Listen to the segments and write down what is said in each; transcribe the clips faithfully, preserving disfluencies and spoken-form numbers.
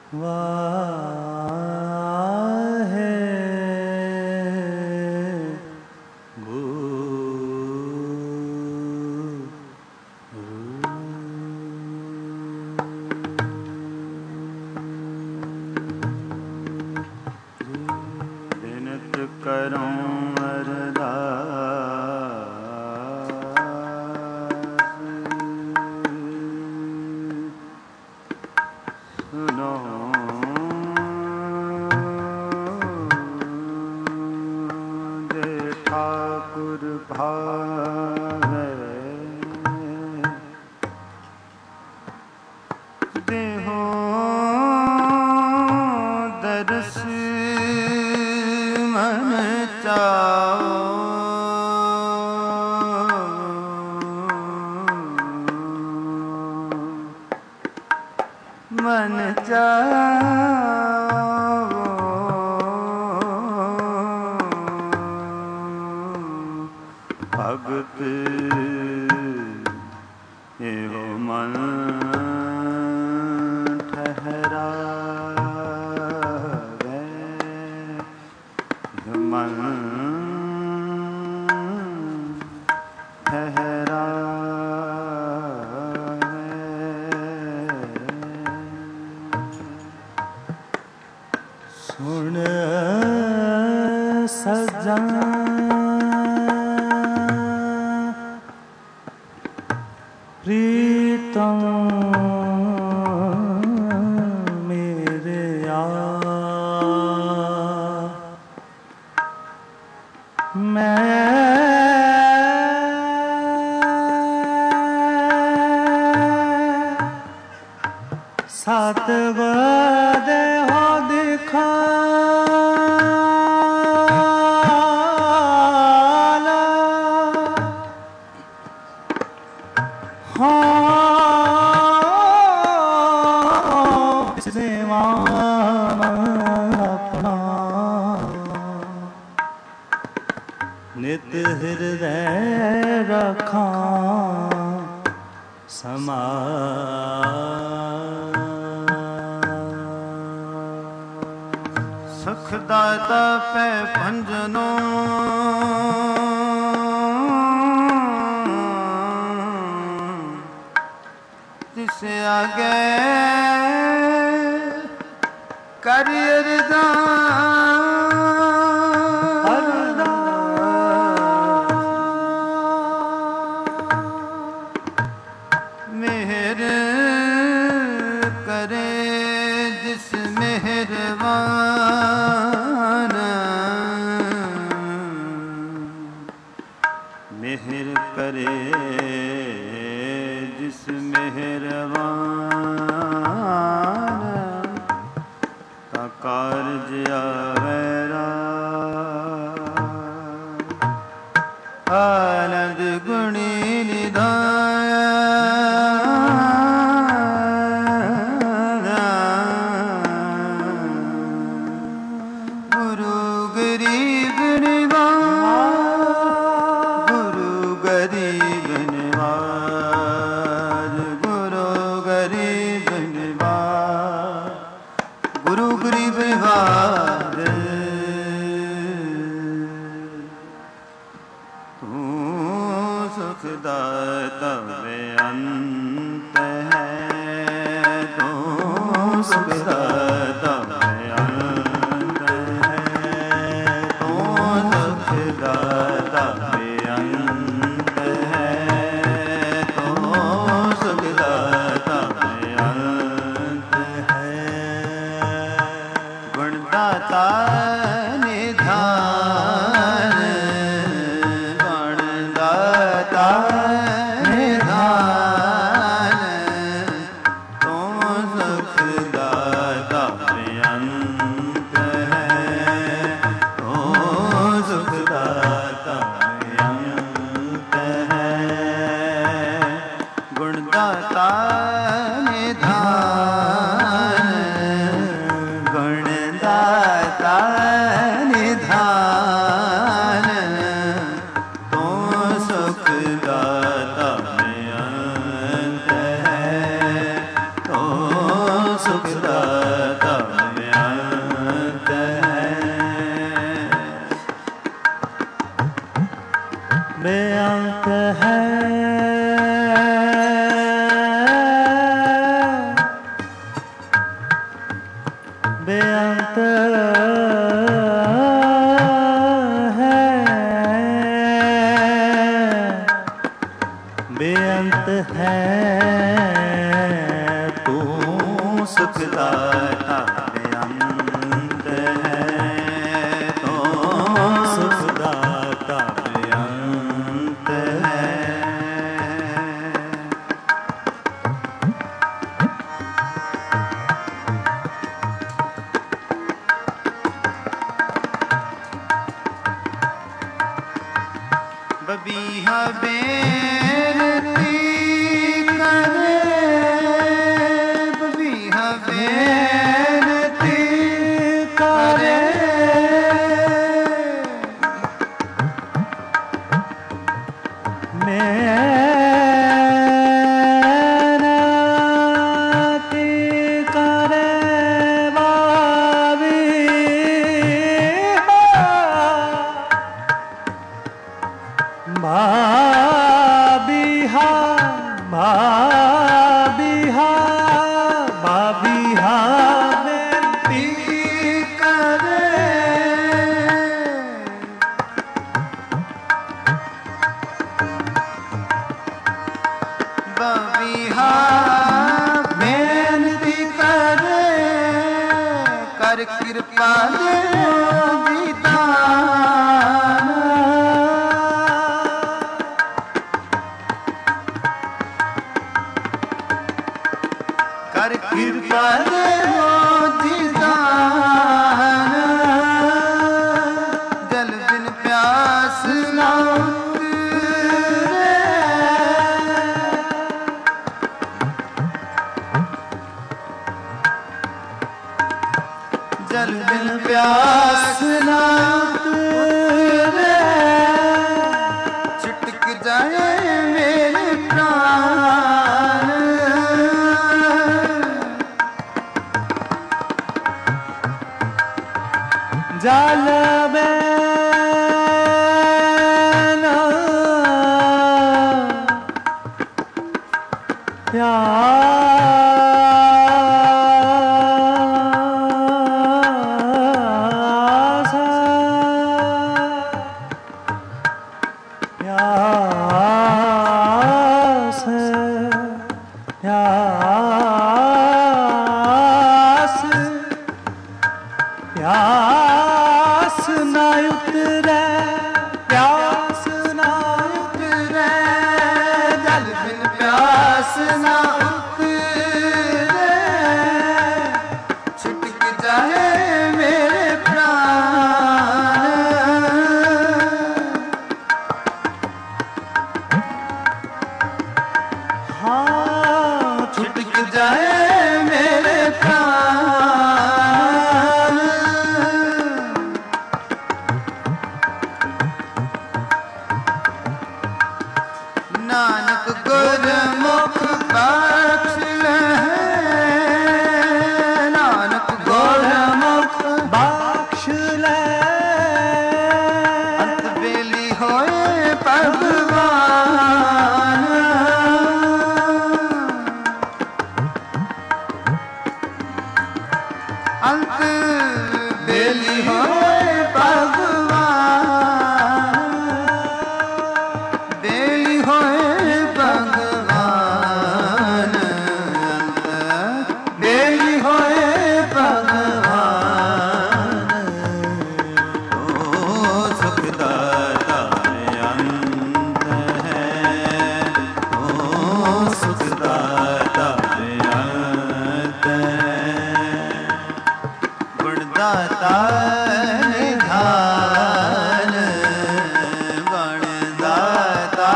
सुख दाता ਬੇਅੰਤ ਹੈ, ਬੇਅੰਤ ਹੈ ਤੂੰ ਸੁਖ ਦਾਤਾ, ਬੇਅੰਤ ਹੈ ਤੂੰ ਸੁਖ ਦਾਤਾ, ਬੇਅੰਤ ਹੈ। ਬਬੀਹਾ ਬੇਨਤੀ ਕਰੇ, ਬਬੀਹਾ ਬੇਨਤੀ ਕਰੇ, ਮੇਨਤੀ ਕਰੇ ਬਾਬੀ ਬਾਬੀਹਾ, ਬਾਬੀਹਾ, ਬਾਬੀਹਾ ਬੇਨਤੀ ਕਰੇ, ਬਾਬੀਹਾ ਬੇਨਤੀ ਕਰੇ, ਕਰ ਕਿਰਪਾ ਦਿਓ ਵਿਦਾਨ, ਕਰ ਕਿਰਪਾ ਦੇਵੋ ਦੀਦਾਨ, ਜਲ ਬਿਨ ਪਿਆਸ ਨਾ ਉਤਰੇ, ਜਲ ਬਿਨ ਪਿਆਸ ਨਾ ਉਤਰੇ, ਛਿਟਕ ਜਾਏ ਮੇਰੇ ਪ੍ਰਾਣ, ਜਲ ਬਿਨ ਪਿਆਸ, ਪਿਆਸ, ਪਿਆਸ, ਪਿਆਸ ਨਾ ਉਤਰੈ, ਪਿਆਸ ਨਾ ਉਤਰੈ, ਜਲ ਬਿਨ ਪਿਆਸ ਨਾ ਉਤਰੈ, ਛਿਟਕ ਜਾਏ ਮੇਰੇ ਪ੍ਰਾਣ, ਹਾਂ ਛਿਟਕ ਜਾਏ ਮੇਰੇ ਪ੍ਰਾਣ, ਨਾਨਕ ਗੁਰਮੁਖ ਬਖਸ਼ ਲਹੈ, ਨਾਨਕ ਗੁਰਮੁਖ ਬਖਸ਼ ਲੈ, ਅੰਤ ਵੇਲੀ ਹੋਏ ਭਗਵਾਨ, ਅੰਤ ਵੇਲੀ ਹੋਏ ਭਗਵਾਨ, ਵੇਲੀ ਹੋਏ ਭਗਵਾਨ, ਅੰਤ ਵੇਲੀ ਹੋਏ ਭਗਵਾਨ, ਓ ਸੁਖ ਦਾਤਾ ਬੇਅੰਤ ਹੈ, ਓ ਸੁਖ ਦਾਤਾ ਬੇਅੰਤ ਹੈ, ਗੁਣਦਾਤਾ ਨਿਧਾਨ, ਗੁਣਦਾਤਾ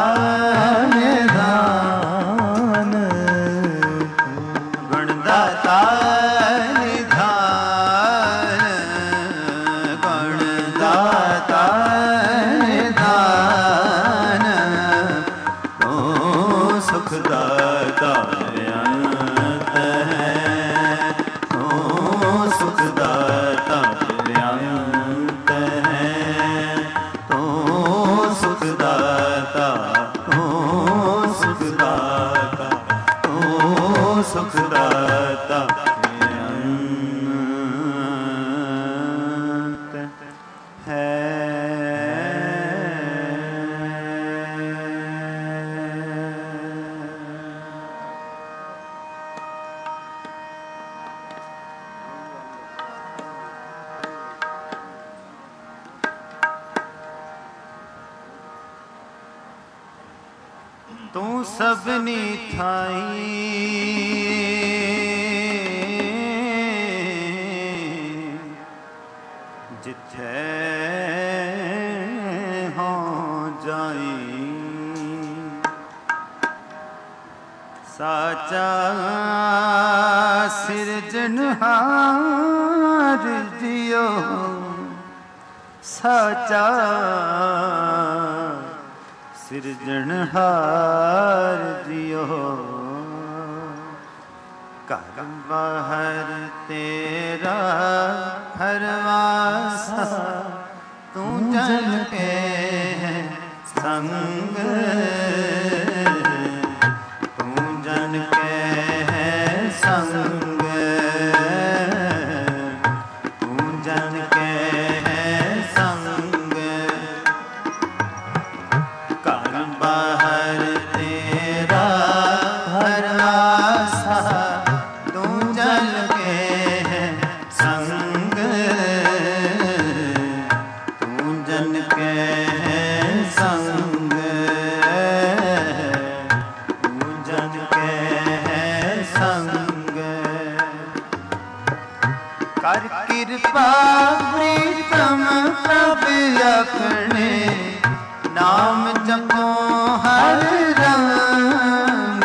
ਨਿਧਾਨ, ਗੁਣਦਾਤਾ ਨਿਧਾਨ, ਗੁਣਦਾਤਾ ਨਿਧਾਨ, ਓ ਸੁਖ ਦਾਤਾ ਬੇਅੰਤ ਹੈ, ਓ ਸੁਖ ਦਾਤਾ ਬੇਅੰਤ सबनी थाई जिथे हो जाई साचा सिरजनहार जियो साचा सिरजनहार जियो घर बाहर तेरा हरवासा तू जन के संग तू जन के संग तू जन के संग घर बाहर तेरा हरवासा तू जन के संग तू जन के संग तू जन के संग कर कृपा प्रीतम प्रभ अपने नाम जपो हर रंग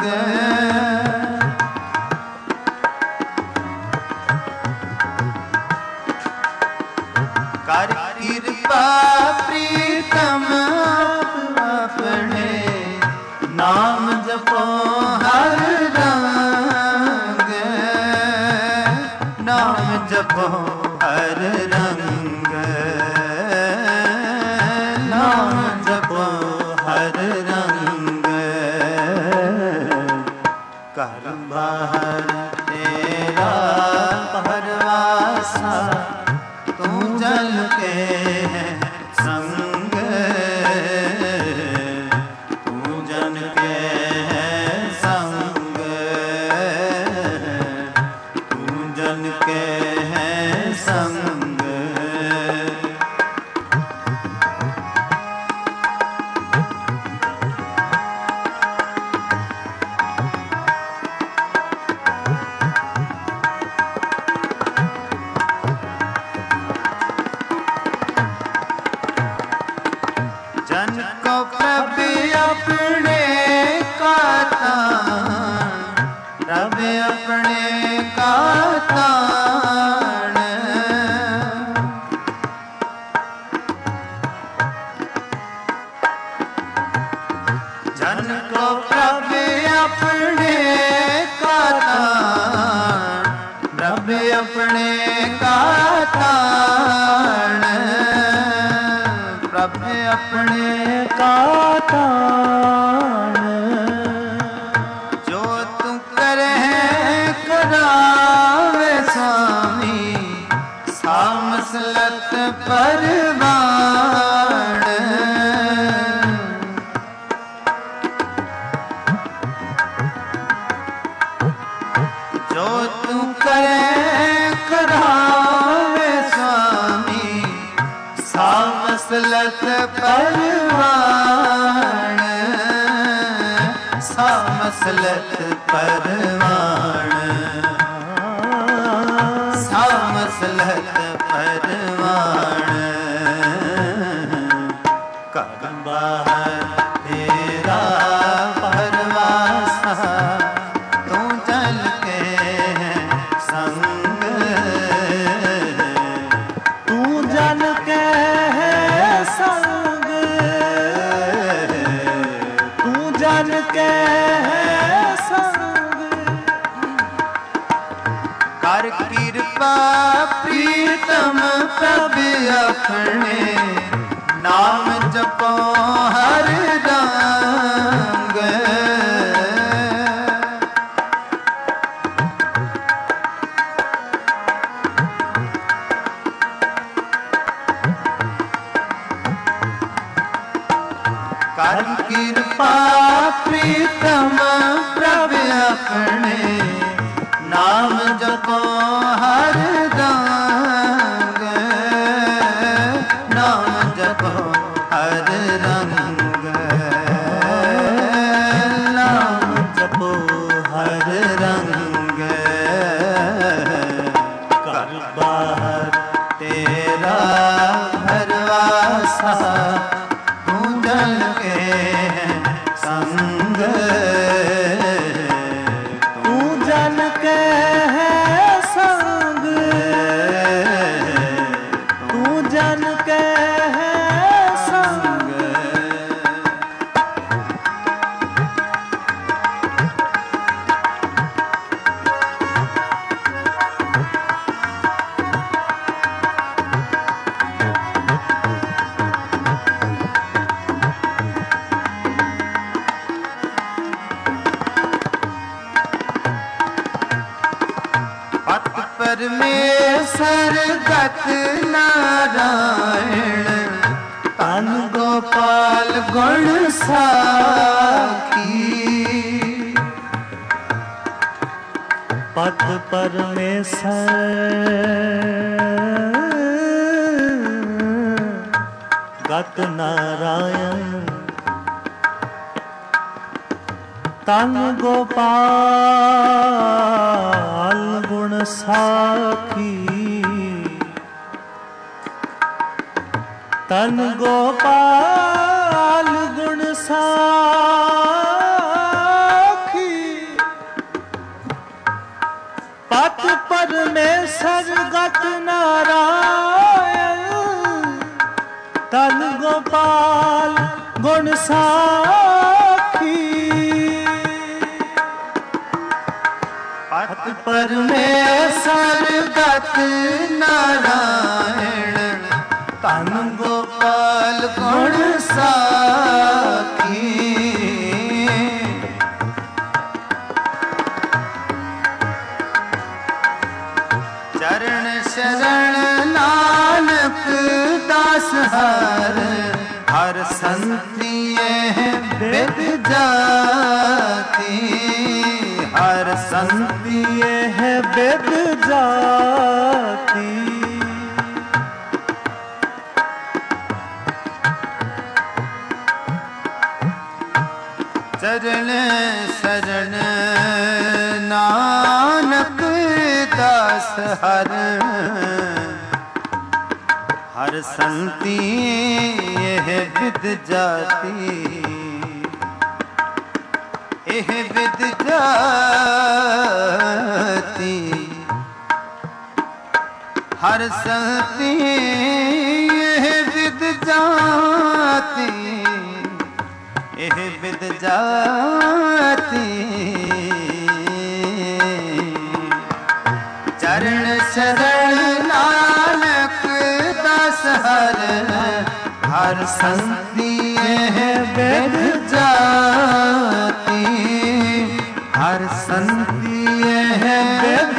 कर कृपा प्रीतम अपने नाम जपो हर रंग नाम जपो हर रंग नाम जपो हर रंग घर बाहर तेरा परवासा तू जल के संग तू जन के संग तू जन के संग जन को प्रभ अपने का तान प्रभ अपने का तान जन को प्रभ अपने का तान प्रभ अपने का तान प्रभ अपने का तान जो तू करे करावे स्वामी सामसलत परवान जो तू करे करावे स्वामी सामसलत परवान सामसलत परवान सामसलत परवान घर बाहर तेरा परवासा तू जल के संग तू जल के संग तू जन के संग कर कृपा प्रीतम प्रभ अपने नाम जपो हर रंग कर कृपा प्रीतम प्रभ अपने नाम जपो हर रंग नाम जपो हर रंग नाम परमेश्वर गत नारायण तन गोपाल गुण साखी पथ परमेश्वर गत नारायण तन गोपाल गुण साखी तन गोपाल गुण साखी पत परमेश्वर गत नारायण तन गोपाल गुण साखी पत परमेश्वर गत नारायण तन गोपाल गुण साखी चरण शरण नानक दास हर हर संतिये विद जाती हर संतिये विद जाती चरण शरण नानक दास हर हर संति यह विद जाती यह विद जाती हर संति यह विद जाती यह विद जाती चरण शरण नानक दास हर हर संति यह विद जाती हर संति यह विद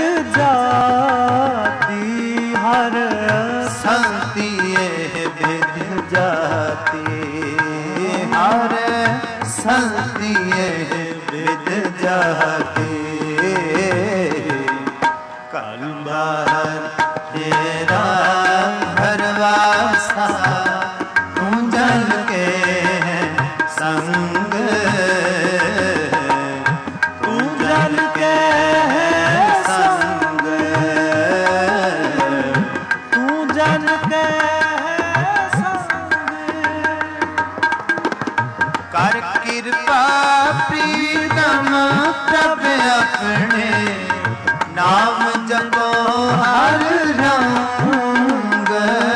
जाती हर संति यह विद जाती हर संति यह विद जाती कल बाहर तेरा भरवासा तू जल के संग तू जल के संग तू जल के कर कृपा प्रीतम प्रभ अपने नाम जपो हर रंग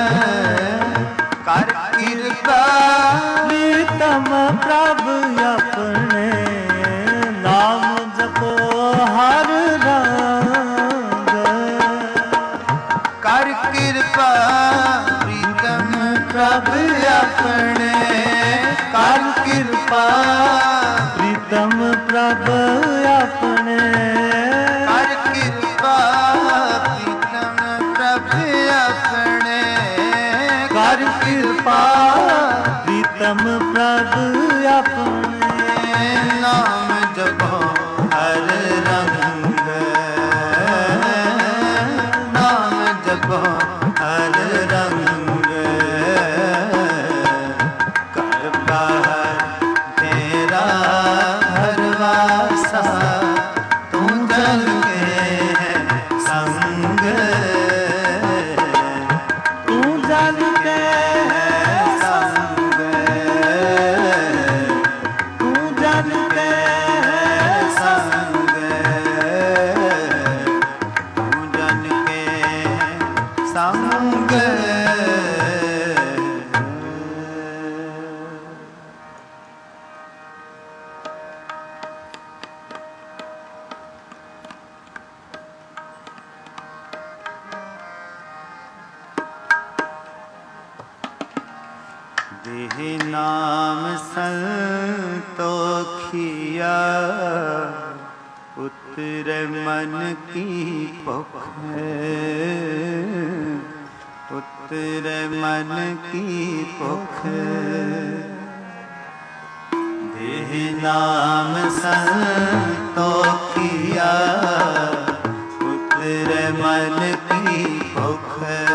कर कृपा प्रीतम प्रभ अपने नाम जपो हर रंग कर कृपा प्रीतम प्रभ अपने कर कृपा प्रीतम प्रभ अपने कर कृपा प्रीतम प्रभ अपने कर कृपा प्रीतम प्रभ अपने नाम जपो हर रंग नाम जपो हर रंग कर बाहर तेरा भरवासा तू जल के संग तू जल के संग तू जल के संग तू जल के संग देह नाम संतोखिया पुत्र उतरे मन की भुख उतरे मन की भुख देह नाम संतोखिया उतरे मन की भुख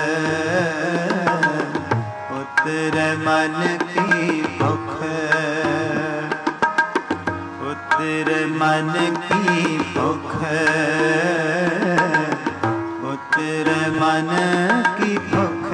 उतरे मन की भुख उतरे मन की भुख उतरे मन की भुख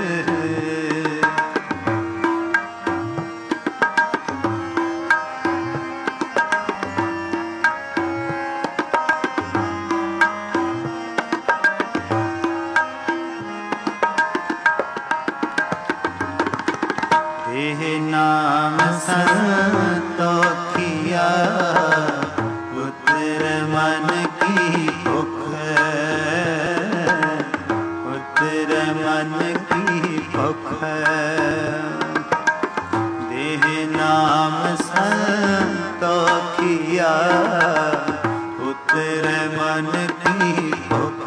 देह नाम संतोखिया उतरे मन की भुख उतरे मन की भुख देह नाम संतोखिया उतरे मन की भुख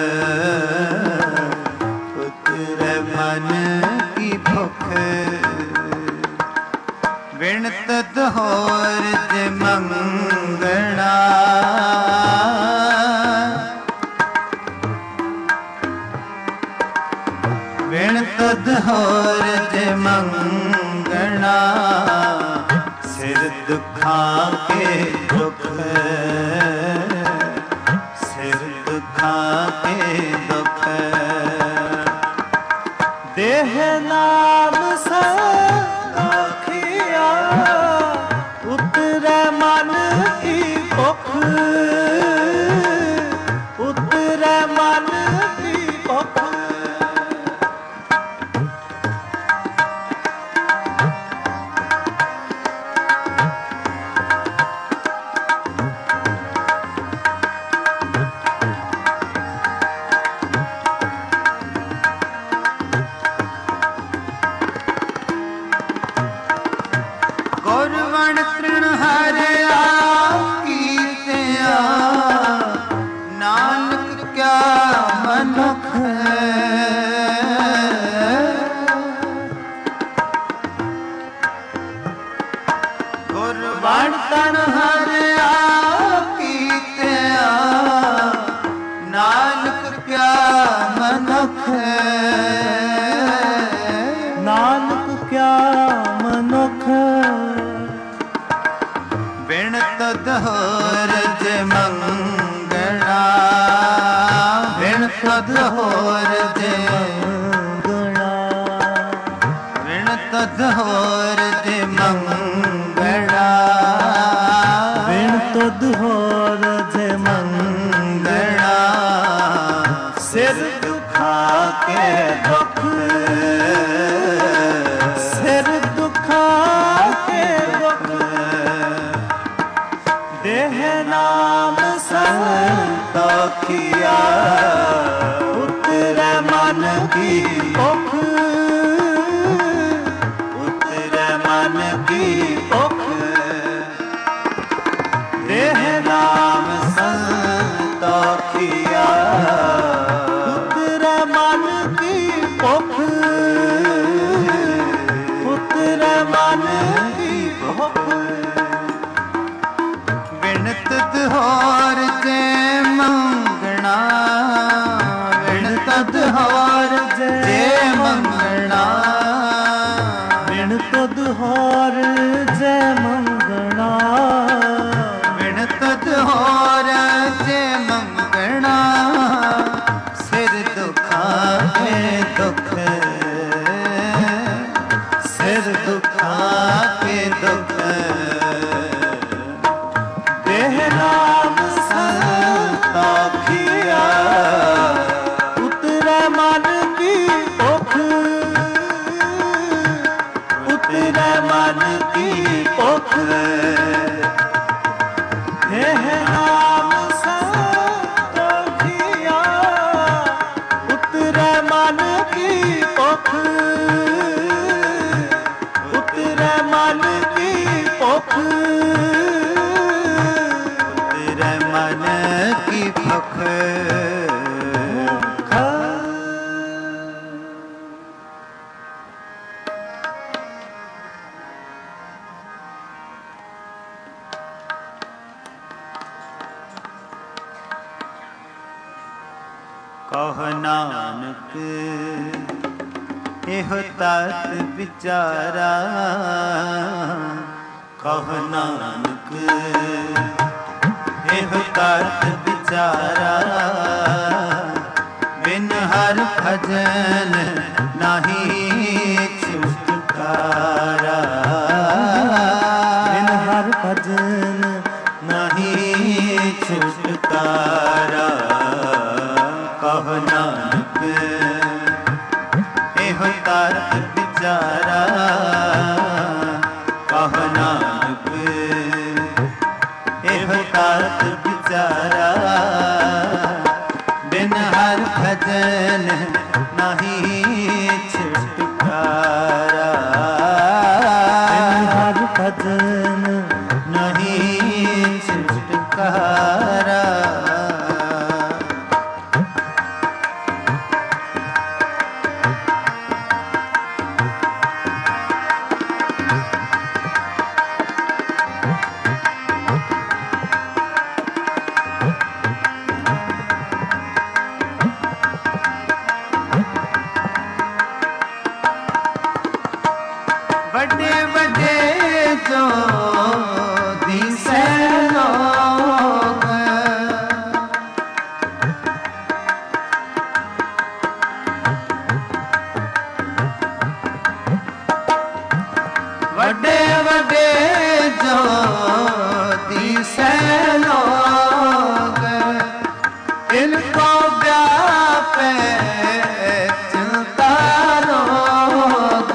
उतरे मन की भुख विण तद होर जे मंगना विण तद होर जे मंगना सिर दुखा के दुख सिर दुखा के दुख देह नाम संतोखिया उतरे मन की भुख उतरे मन की भुख गुरवण तृण हरिया कीतिया नानक क्या मनुख गुरवण तृण हरिया कीतिया नानक क्या मनुख नानक क्या मनुख बिन तद होर जे मंगना बिन तद होर जे मंगना बिन तद होर जे मंगना बिन तद होर जे मंगना सिर दुखा के दुख सिर दुखा के दुख देह नाम संतोखिया उतरे मन की भुख उतरे मन की भुख देह नाम संतोखिया उतरे मन की भुख उतरे मन की भुख बिन तद होर जे मंगना बिन तद होर जे मंगना बिन तद होर जे मंगना बिन तद होर जे मंगना सिर दुखा के दुख सिर दुखा के दुख देह नाम संतोखिया उतरे मन की भुख उतरे मन की भुख देह नाम संतोखिया उतरे मन की भुख उतरे मन की भुख तेरे मन कहो नानक एहो तात विचारा, कहो नानक एहो तात विचारा, बिन हर भजन नाही छुटकारा, बिन हर भजन नाही छुटकारा, कहो नानक एहो तात विचारा, कहो नानक एहो तात विचारा, बिन हर भजन नाही छुटकारा, बिन हर भजन नहीं छुटकारा। बड़े बड़े जो दिसे लोग, बड़े बड़े जो दिसे लोग, इनको व्यापे चिंता रोग,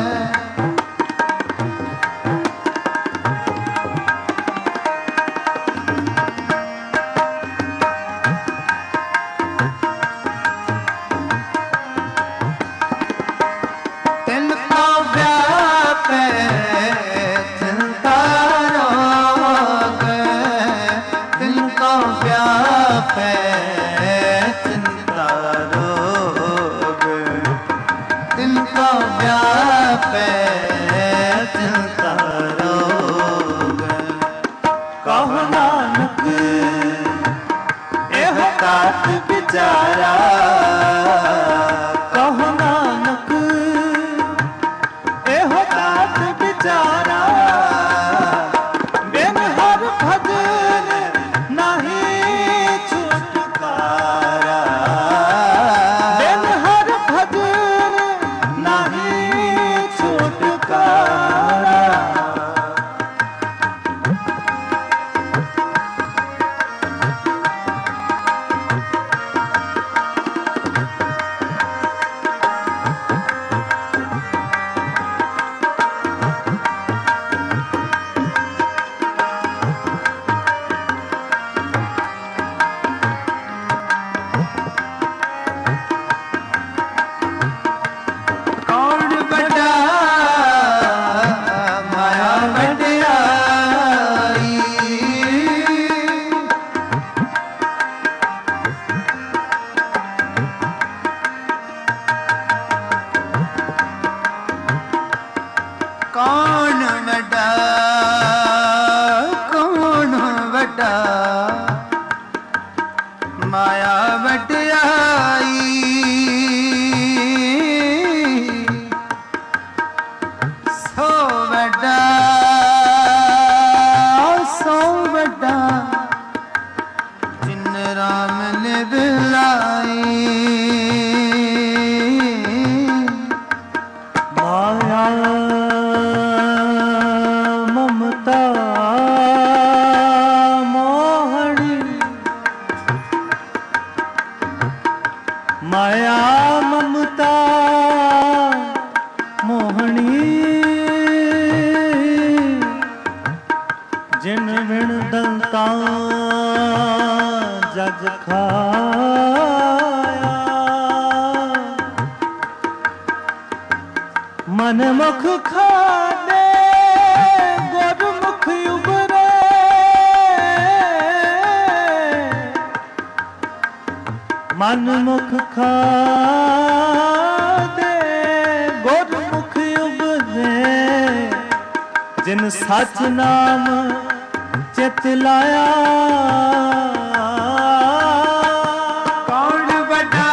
तिनको व्यापे चिंता रोग, तिनको व्यापे चिंता रोग, तिनको व्यापे चिंता रोग, कहो नानक एहो तात विचारा, कहो नानक एहो तात विचारा, बिन हर भजन नाही छुटकारा, बिन हर भजन नाही छुटकारा, कौन बड़ा माया बड़ाई, कौन बड़ा कौन बड़ा माया बड़ाई, सो बड़ा सो बड़ा जिन राम ने बुलाई, माया ममता मोहनी, माया ममता मोहनी, जिन बिन दंता जग खाया, मन मुख खाने गुरमुख उबरे, मन मुख खाने गुरमुख उबरे, जिन सच नाम चित लाया, कौन बड़ा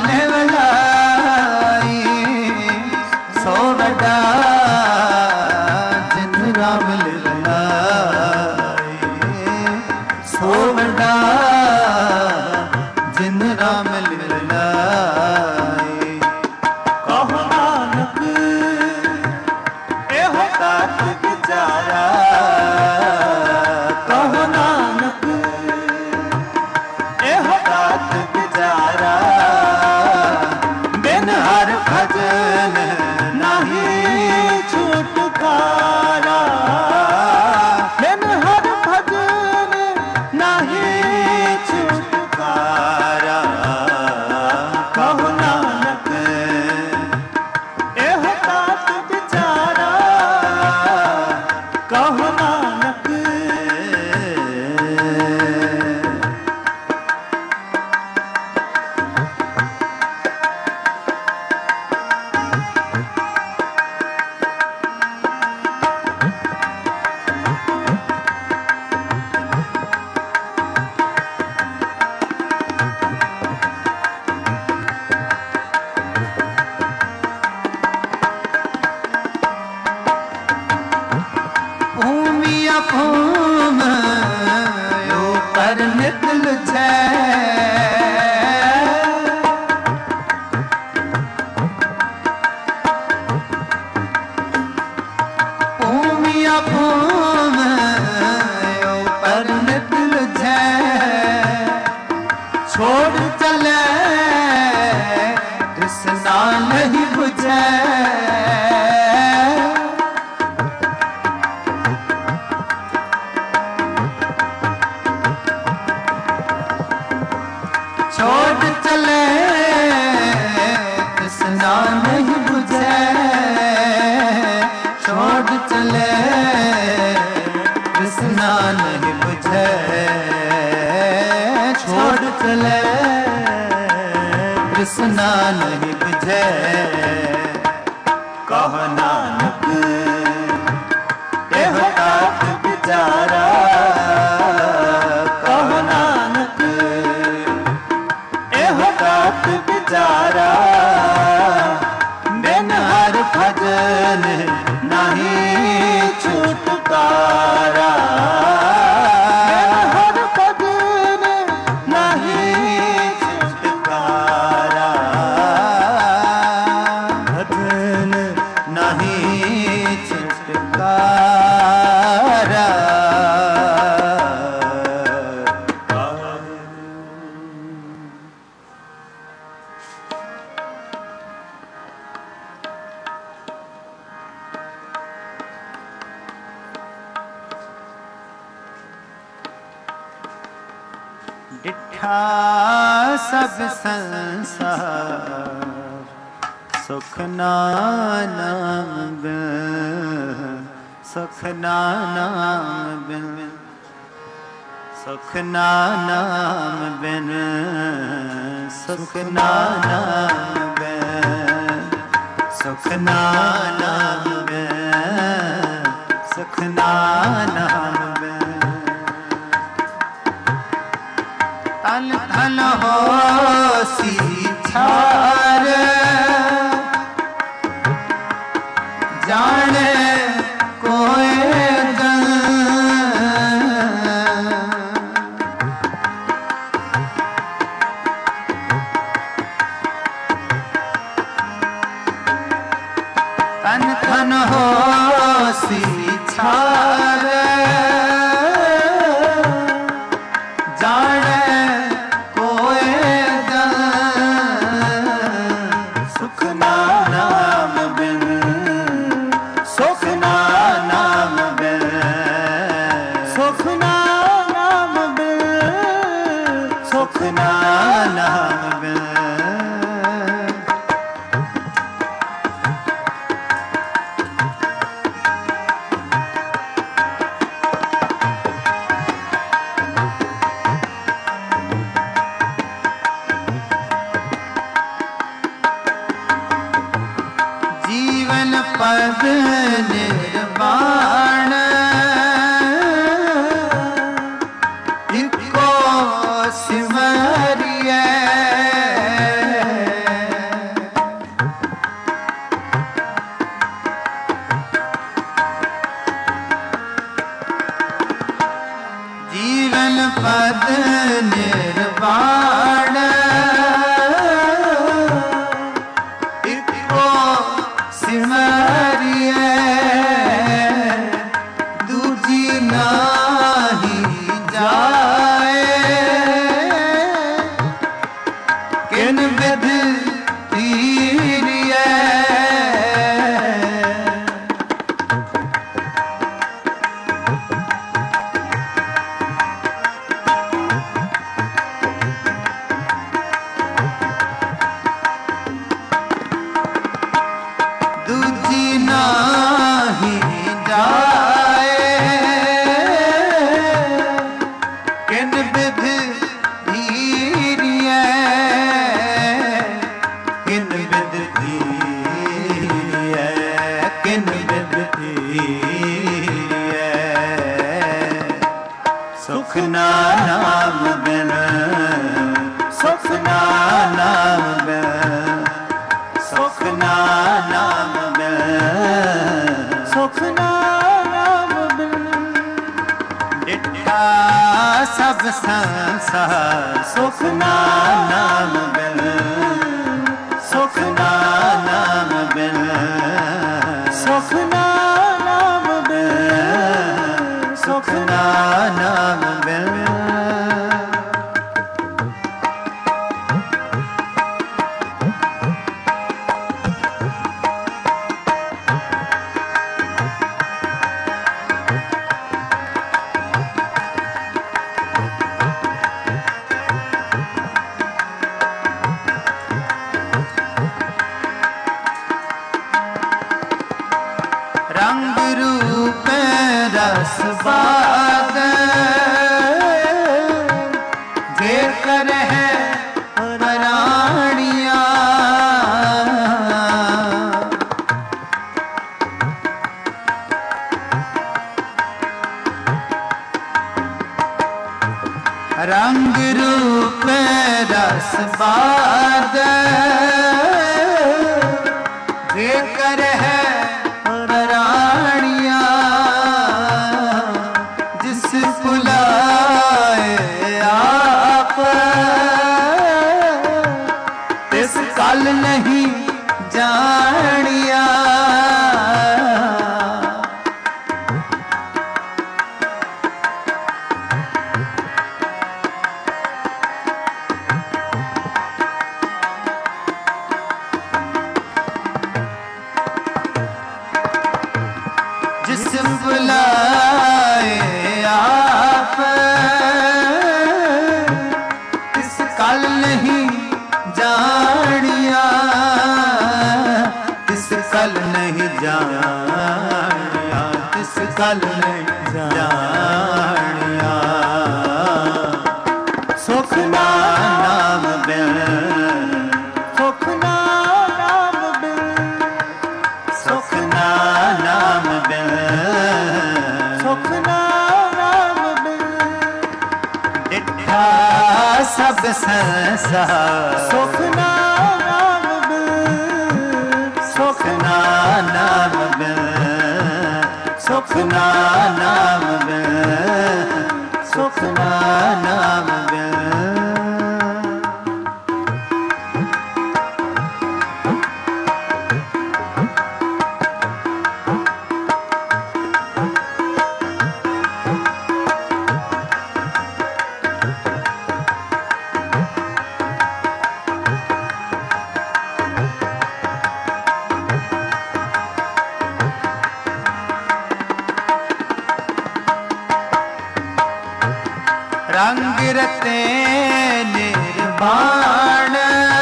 ने बुलाई सो बड़ा जिन राम ने बुलाई सो बड़ा जिन राम ने बुलाई कहो नानक एहो तात विचारा कहो नानक एहो तात विचारा बिन हर भजन नहीं छुटकारा बिन हर भजन नहीं छुटकारा कहो नानक एहो तात विचारा कहो नानक भूमि अभूम ऊपर निकल छे भूमि अभूम ऊपर निकल छे छोड़ चले कृष्णा नहीं बुझे छोड़ चले कृष्णा नहीं बुझे छोड़ चले कृष्णा नहीं बुझे छोड़ चले कृष्णा नहीं बुझे कहो नानक एहो तात विचारा कहो नानक एहो तात विचारा बिन हर भजन नहीं छुटकारा बिन हर भजन नहीं छुटकारा भजन नहीं छुटकारा डिठा सब संसार सुख नाम बिन सुख नाम बिन सुख नाम बिन सुख नाम बिन सुख नाम बिन सुख नाम बिन तन धन हो सी छार जाने कोई जन तन धन हो सी छार जाने कोई जन सुख नाम बिन सुख नाम बिन सुख नाम बिन सुख नाम बिन जीवन पद निर्वाण इको सिमरिए बिध तीरिए दूजी नाही जाए किन बिध धीरिए किन बिध धीरिए किन बिध धीरिए सुख ना नाम बिन सुख ना नाम बिन सुख ना नाम बिन सुख ना नाम बिन डिठा सब संसार सुख ना नाम बिन सुख ना नाम बिन सुख ना नाम बिन सुख ना नाम बिन रंग रूप रस बाग जेकर है रानिया रंग रूप रस बाग जेकर है रानिया जिस बुलाए आप तिस कल नहीं जानिया जिस बुलाए आप तिस कल नहीं जानिया तिस कल नहीं जानिया तिस कल नहीं जानिया सुख ना नाम बिन सुख ना नाम बिन सुख ना नाम बिन सुख ना नाम बिन डिठा सब संसार सुख ना नाम बिन सुख ना नाम बिन सुख ना नाम बिन सुख ना नाम बिन रंग रते निर्वाण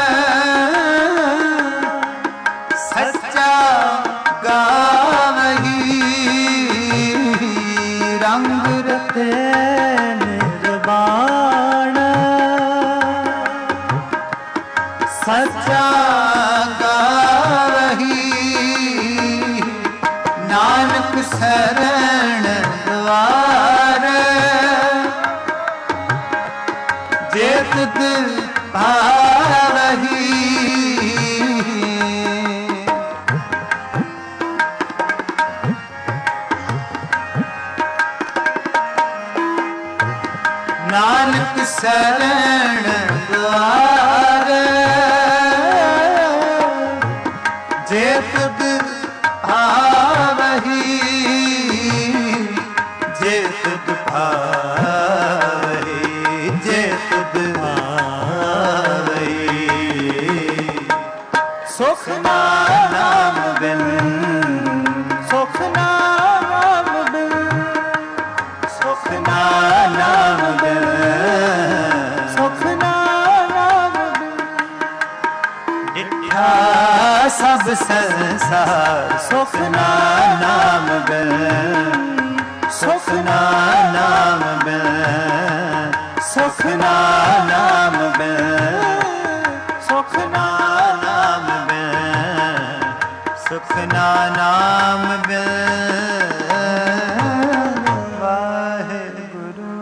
सच्चा गावही रंग रते निर्वाण सच्चा गावही नानक शरण द्वार जेत दिल भावही नानक शरण द्वार जेत दिल भावही जेत दिल भावही जेत दिल भावही सुख नाम बिन, सुख नाम बिन, सुख नाम बिन, सुख नाम बिन। डिठा सब संसार सुख नाम बिन, सुख नाम बिन, सुख नाम बिन, सुख नाम बिन, सुख नाम बिन। वाहिगुरु।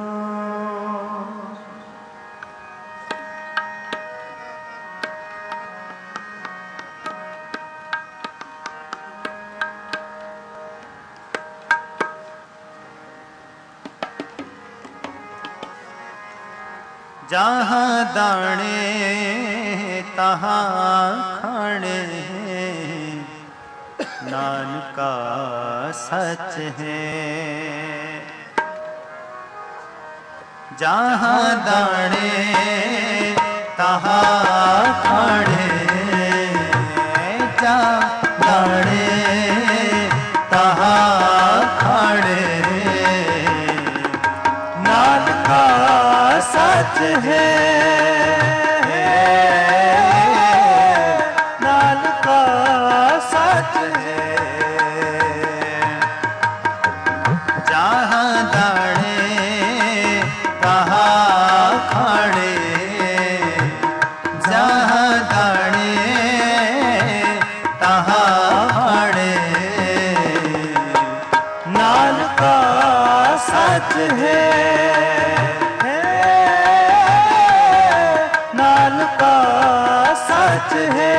जहाँ दाने तहाँ खाने, नानका सच है। जहाँ दाने तहाँ खाने, जहाँ दाने तहाँ खाने, नानका सच है। नानका सच है। जहाँ दाने तहाँ खाने, जहाँ दाने तहाँ खाने, नानका सच है। नानका सच है।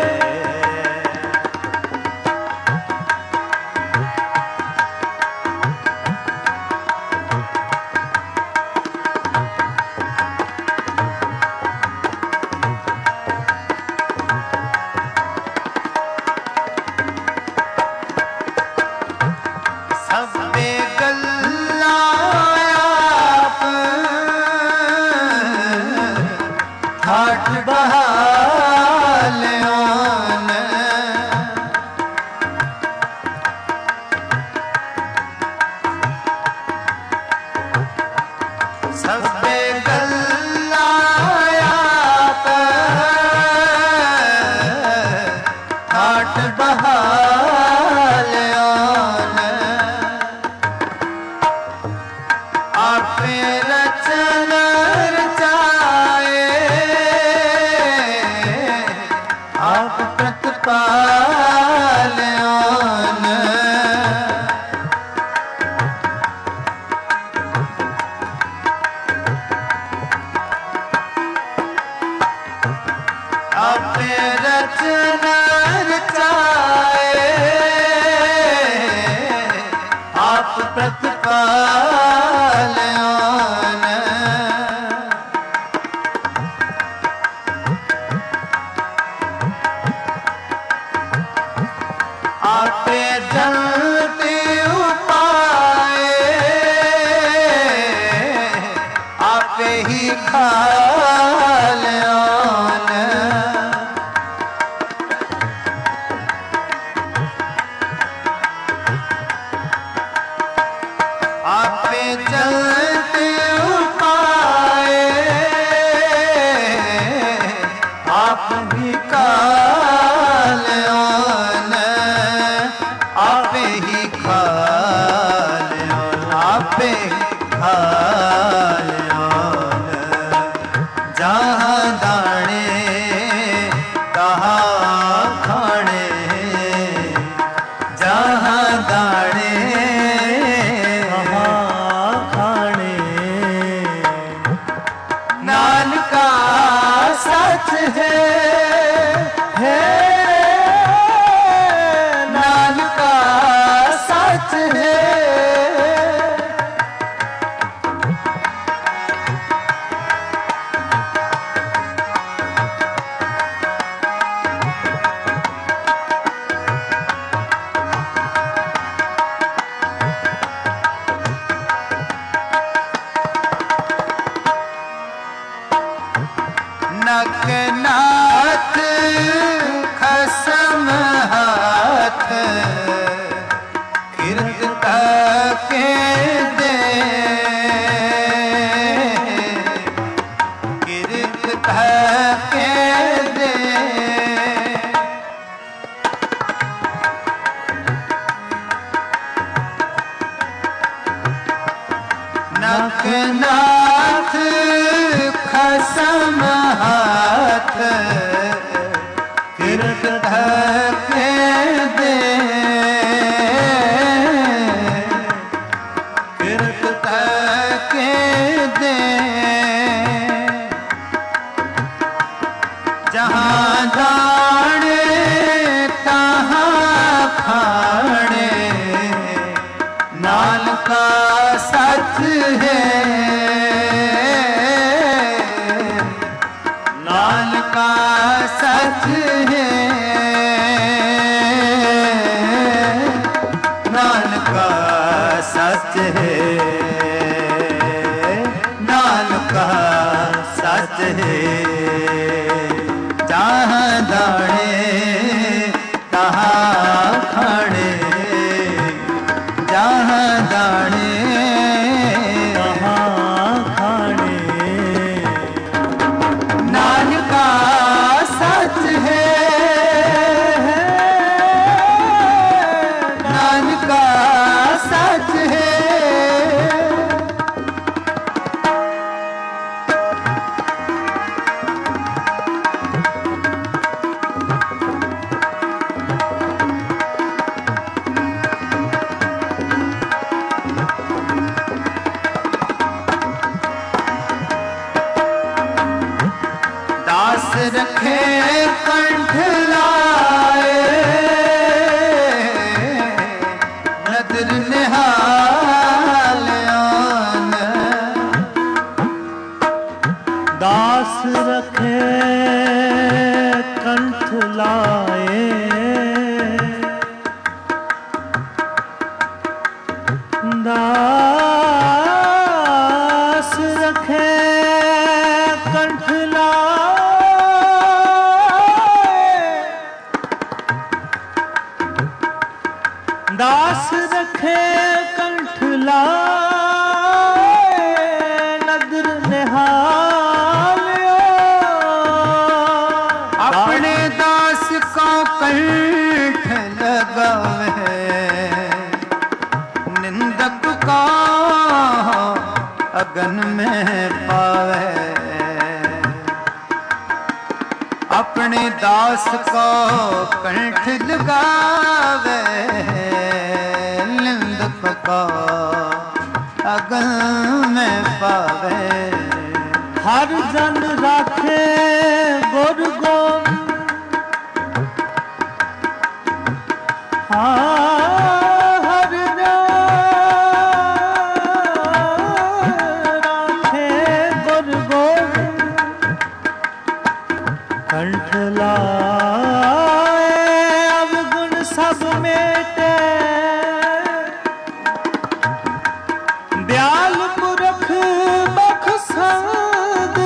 सबे गल्ला आप ठाठ बहालियों ने, सबे गल्ला आप ठाठ बहालियों ने, आपे रचन रचाए, आप प्रतिपालियों ने, आपे रचन रचाए, आप प्रतिपालियों ने, आपे जनते उपाए, आपे ही खालियों ने, आपे चलते उपाए, आप भी खालियों ने, आपे ही खालियों, आपे खालियों ने। जहाँ दाने तहाँ खाने, जहाँ दाने खाने, नानका सच है। है नानका सच है। किरत के दे, किरत के दे, जहाँ दाने तहाँ खाने, नाल का सच है, नाल का सच है, नाल का सच है, नाल का सच है। जहाँ दाने तहाँ खाने, जहाँ दाने तहाँ खाने, नाल का सच है, नाल का सच है। दास रखे कंठ लाए, नदर निहाल आन, दास रखे कंठ लाए, दास रखे कंठ लाए, दास रखे कंठ लाए, नदर निहालियो। अपने दास को कंठ लगावे, निंदक को अगन में पावे। अपने दास को कंठ लगावे, निंदक को अगन में पावे। हर जन राखे गुर गोविंद, हर जन राखे गुर गोविंद, कंठ लाए अवगुण सब मेटे, दयाल पुरख बख्शद।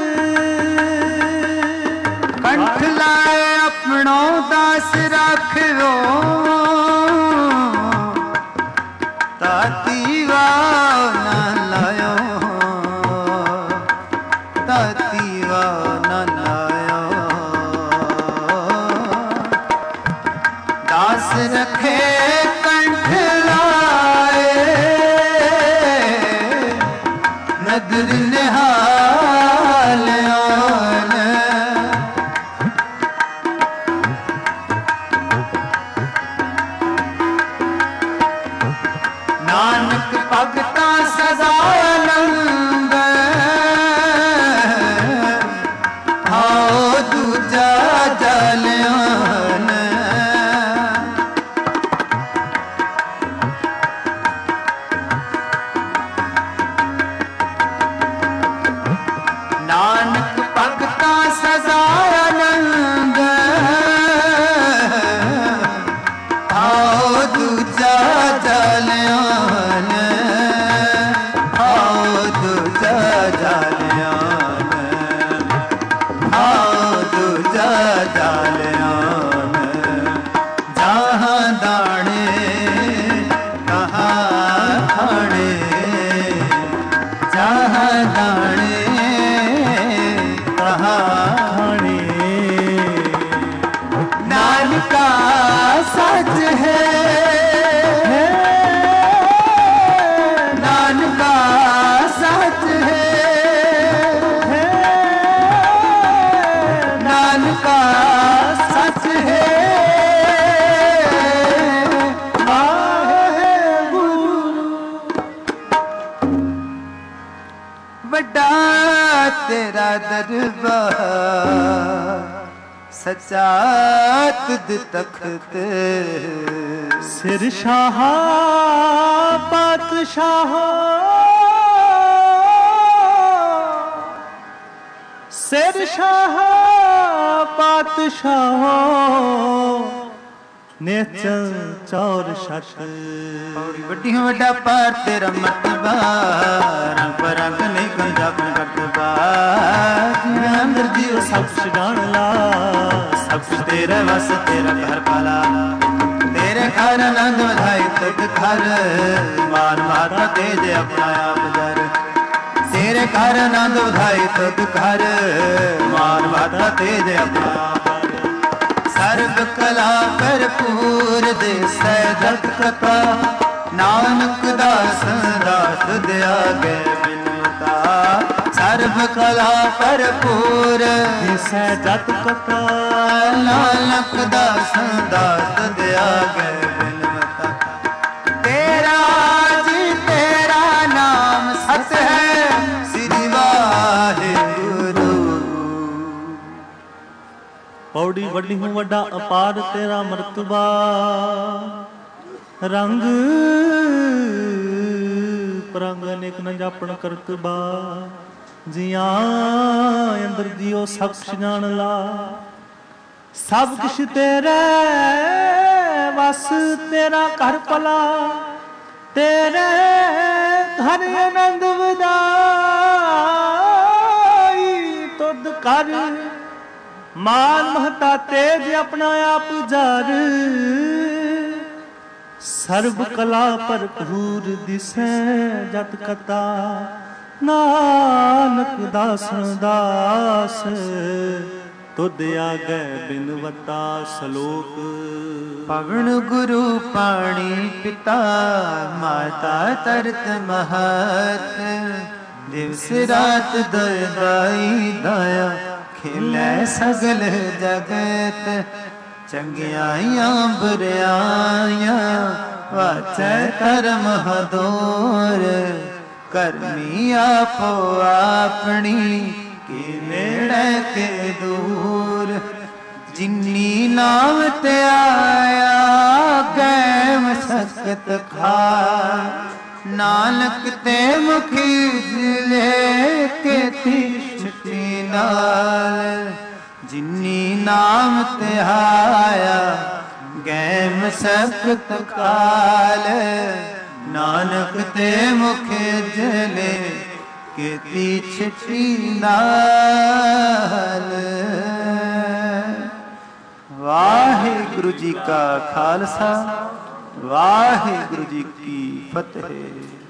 कंठ लाए अपनो दास राखो, ताती वाव न लायो, ताती वाव न लायो। दास रखे कंठ लाए, नदर निहाल आन, नानक भगता सदा आनंद, आओ दूजा जलियान। नानक भगता सदा आनंद, आओ दूजा जलियान, आओ दूजा जलियान, आओ दूजा जलियान। जहाँ दाने तहाँ खाने, जहाँ दाने तहाँ खाने, नाल का सच है, नाल का सच है, नाल का सच तेरा दरबार सच्चा तुद तख्त सिर शाह पातशाह सिर शाह पातशाह नेचल चौर छत पौड़ी वड्डी वड्डा पार तेरा मरतबा रंग परंग नहीं कंजा कन करतबा अंदर जीव सब कुछ जान ला सब कुछ तेरे वस तेरा घर पाला तेरे घर आनंद बधाई तक घर मान माता तेज अपना आप दर तेरे घर आनंद बधाई तक घर मान माता तेज अपना आप सर्व कला भरपूर दे सैदत कथा नानक दास दास दया गे बिनता सर्व कला भरपूर दे सैदत कथा नानक दास दास दया गे बिनता तेरा जी तेरा नाम सत है श्री वाहिगुरु पौड़ी वड्डी हूँ वड्डा अपार तेरा मरतबा रंग परंग अनेक न जापन करतबा जिया अंदर दियो सब कुछ जान ला सब कुछ तेरे बस तेरा घर पला तेरे घर आनंद वदाई तुद कर मान महता तेज अपना आप जार सर्व कला भरपूर दिसै जत कथा नानक दास दास तुद आगे बिनवता सलोक पवन गुरु पाणी पिता माता तरत महत दिवस रात दय दाई दाया खिलै सगल जगत चंगियाइयां बुरियाइयां वाचै धर्म हदोर करनी आपो अपनी के नेड़े के दूर जिन्नी नाम ते आया गैम सकत खा नानक ते मुखी जिले के छुट्टी नाल जिन्नी नाम ते आया गैम सकत काल नानक ते मुखे जले के छुट्टी नाल वाहिगुरु जी का खालसा वाहिगुरु जी की फतेह।